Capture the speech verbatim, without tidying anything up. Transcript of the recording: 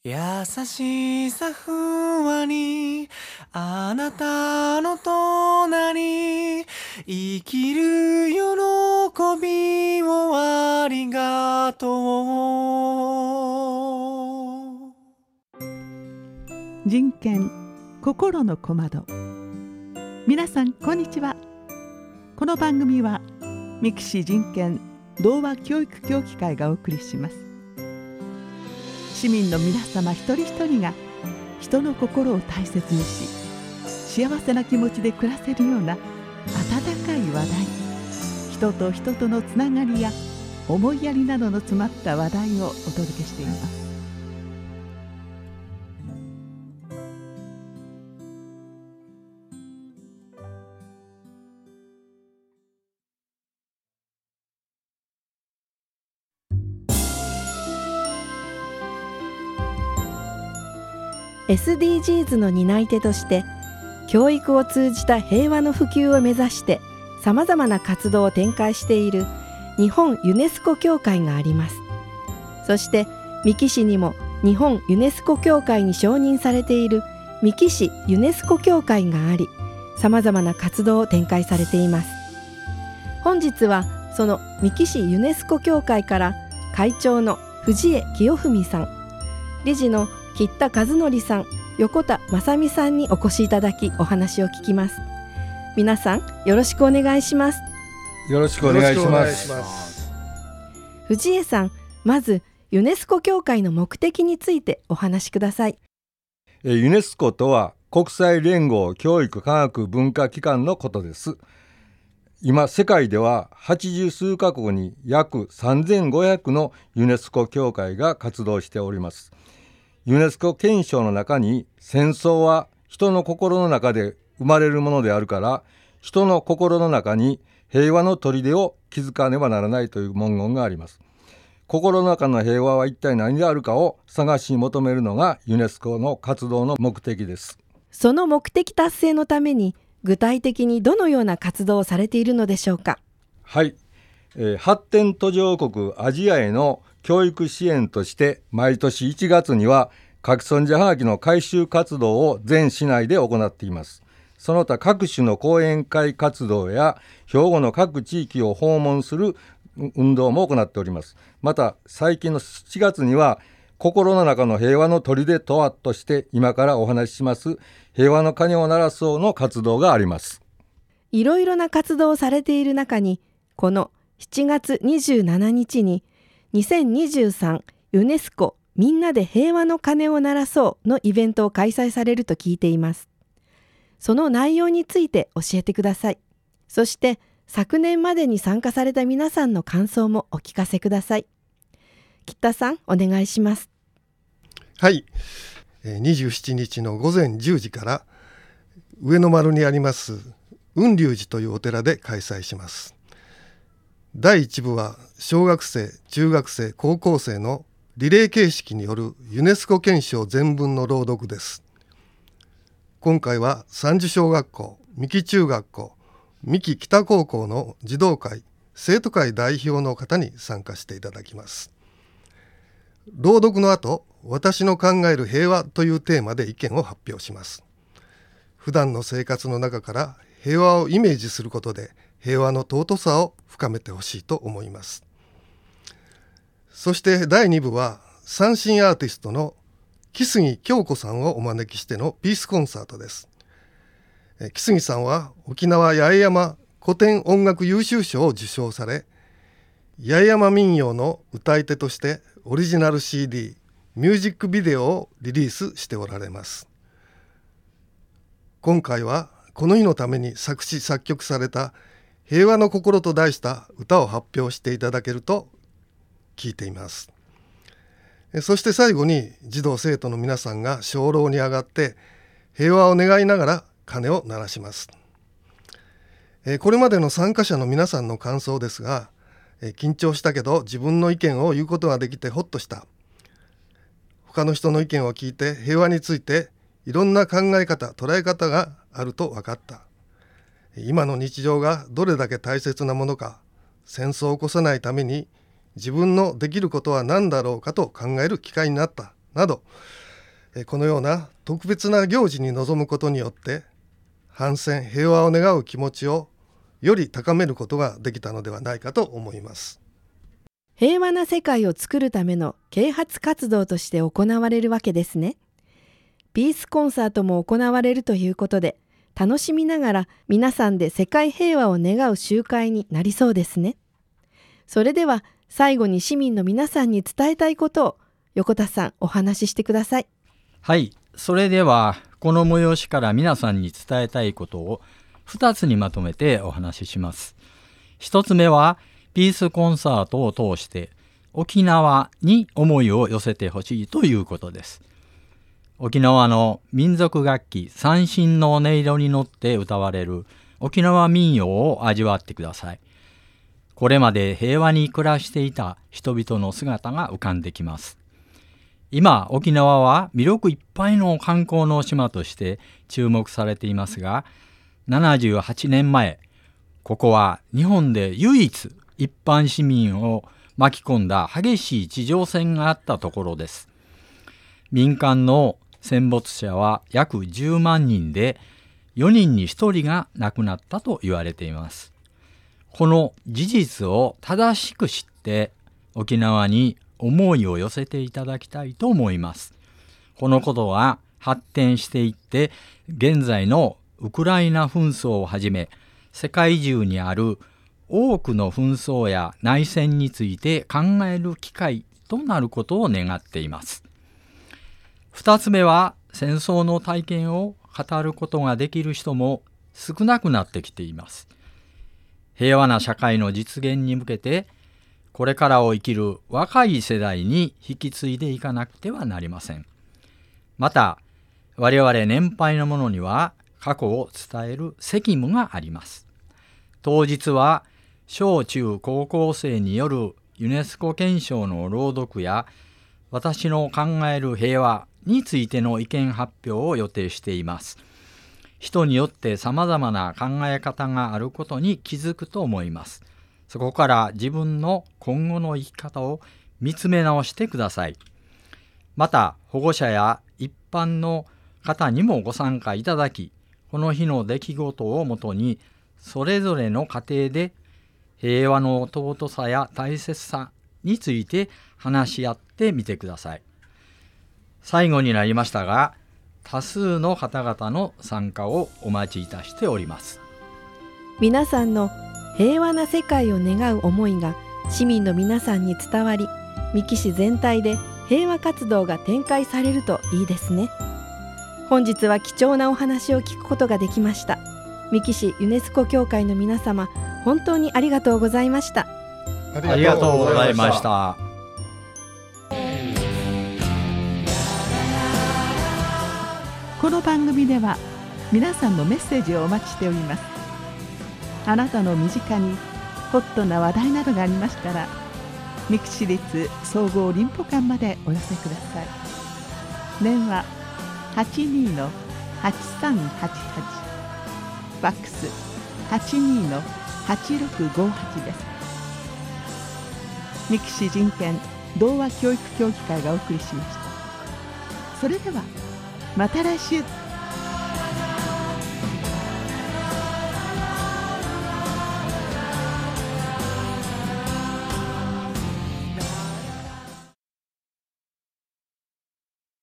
優しさふわりあなたの隣生きる喜びをありがとう。 人権心の小窓。皆さんこんにちは。この番組は三木市人権童話教育協議会がお送りします。市民の皆様一人一人が人の心を大切にし、幸せな気持ちで暮らせるような温かい話題、人と人とのつながりや思いやりなどの詰まった話題をお届けしています。 エスディージーズ の担い手として教育を通じた平和の普及を目指してさまざまな活動を展開している日本ユネスコ協会があります。そして三木市にも日本ユネスコ協会に承認されている三木市ユネスコ協会があり、さまざまな活動を展開されています。本日はその三木市ユネスコ協会から会長の藤江清文さん、理事の吉田和則さん、横田正美さんにお越しいただきお話を聞きます。皆さんよろしくお願いします。 よろしくお願いします。 藤江さん、まずユネスコ協会の目的についてお話しください。 ユネスコとは国際連合教育科学文化機関のことです。今世界でははちじゅう数カ国に約さんぜんごひゃくのユネスコ協会が活動しております。ユネスコ憲章の中に、戦争は人の心の中で生まれるものであるから、人の心の中に平和の砦を築かねばならないという文言があります。心の中の平和は一体何であるかを探し求めるのがユネスコの活動の目的です。 その目的達成のために具体的にどのような活動をされているのでしょうか。 はい、えー、発展途上国アジアへの教育支援として毎年いちがつには書き損じはがきの回収活動を全市内で行っています。その他各種の講演会活動や兵庫の各地域を訪問する運動も行っております。また最近のしちがつには心の中の平和の砦とはとして今からお話しします平和の鐘を鳴らそうの活動があります。 いろいろな活動をされている中に、このしちがつにじゅうしちにちににせんにじゅうさんユネスコみんなで平和の鐘を鳴らそうのイベントを開催されると聞いています。その内容について教えてください。そして昨年までに参加された皆さんの感想もお聞かせください。吉田さん、お願いします。 はい、にじゅうしちにちのごぜんじゅうじから上野丸にあります雲龍寺というお寺で開催します。だいいち部は小学生、中学生、高校生のリレー形式によるユネスコ憲章全文の朗読です。今回は三樹小学校、三木中学校、三木北高校の児童会、生徒会代表の方に参加していただきます。朗読の後、私の考える平和というテーマで意見を発表します。普段の生活の中から平和をイメージすることで平和の尊さを深めてほしいと思います。そしてだいに部は三振アーティストの木杉京子さんをお招きしてのピースコンサートです。木杉さんは沖縄八重山古典音楽優秀賞を受賞され、八重山民謡の歌い手としてオリジナル シーディー、ミュージックビデオをリリースしておられます。今回はこの日のために作詞作曲された平和の心と題した歌を発表していただけると聞いています。そして最後に児童生徒の皆さんが鐘楼に上がって平和を願いながら鐘を鳴らします。これまでの参加者の皆さんの感想ですが、緊張したけど自分の意見を言うことができてほっとした。他の人の意見を聞いて平和についていろんな考え方、捉え方があると分かった。今の日常がどれだけ大切なものか、戦争を起こさないために自分のできることは何だろうかと考える機会になったなど、このような特別な行事に臨むことによって反戦平和を願う気持ちをより高めることができたのではないかと思います。 平和な世界を作るための啓発活動として行われるわけですね。ピースコンサートも行われるということで、楽しみながら皆さんで世界平和を願う集会になりそうですね。それでは最後に市民の皆さんに伝えたいことを横田さん、お話ししてください。 はい、それではこの催しから皆さんに伝えたいことをふたつにまとめてお話しします。ひとつめはピースコンサートを通して沖縄に思いを寄せてほしいということです。沖縄の民族楽器三線の音色に乗って歌われる沖縄民謡を味わってください。これまで平和に暮らしていた人々の姿が浮かんできます。今、沖縄は魅力いっぱいの観光の島として注目されていますが、ななじゅうはちねんまえ、ここは日本で唯一一般市民を巻き込んだ激しい地上戦があったところです。民間の戦没者は約じゅうまんにんで、よにんにひとりが亡くなったと言われています。この事実を正しく知って沖縄に思いを寄せていただきたいと思います。このことが発展していって現在のウクライナ紛争をはじめ世界中にある多くの紛争や内戦について考える機会となることを願っています。二つ目は戦争の体験を語ることができる人も少なくなってきています。平和な社会の実現に向けてこれからを生きる若い世代に引き継いでいかなくてはなりません。また我々年配の者には過去を伝える責務があります。当日は小中高校生によるユネスコ憲章の朗読や私の考える平和についての意見発表を予定しています。人によってさまざまな考え方があることに気づくと思います。そこから自分の今後の生き方を見つめ直してください。また保護者や一般の方にもご参加いただき、この日の出来事をもとにそれぞれの家庭で平和の尊さや大切さについて話し合ってみてください。最後になりましたが、多数の方々の参加をお待ちいたしております。 皆さんの平和な世界を願う思いが市民の皆さんに伝わり、三木市全体で平和活動が展開されるといいですね。本日は貴重なお話を聞くことができました。三木市ユネスコ協会の皆様、本当にありがとうございました。 ありがとうございました。 この番組では皆さんのメッセージをお待ちしております。あなたの身近にホットな話題などがありましたら、三木市立総合林保館までお寄せください。電話 はちにーのはちさんはちはち、ファックス はちにーのはちろくごはち です。三木市人権童話教育協議会がお送りしました。それではまた来週。